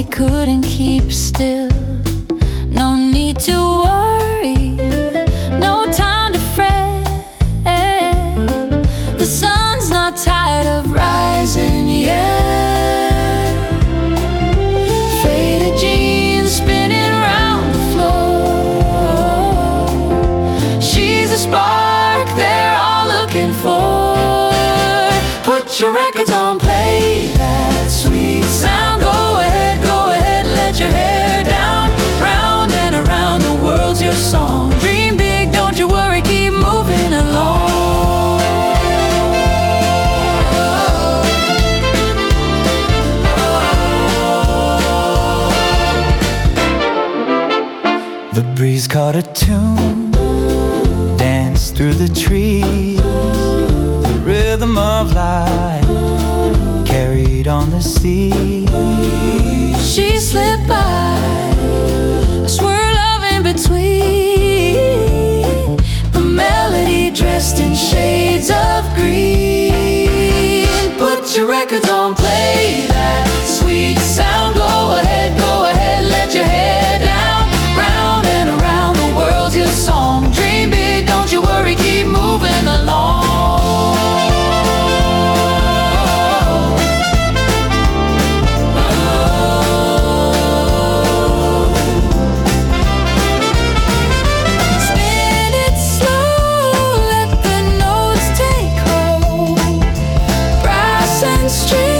they couldn't keep still. No need to worry, no time to fret. The sun's not tired of rising yet. Faded jeans spinning round the floor. She's a spark they're all looking for. Put your records on, play that sweet sound. Go ahead, let your hair down. Round and around, the world's your song. Dream big, don't you worry, keep moving along. The breeze caught a tune, danced through the trees. The rhythm of life carried on the sea. She slipped by, a swirl of in between. The melody dressed in shades of green. Put your records on, play that sweet sound. Go ahead, let your hair down. Round and around, the world's your song. Dream big, don't you worry, keep moving along. Street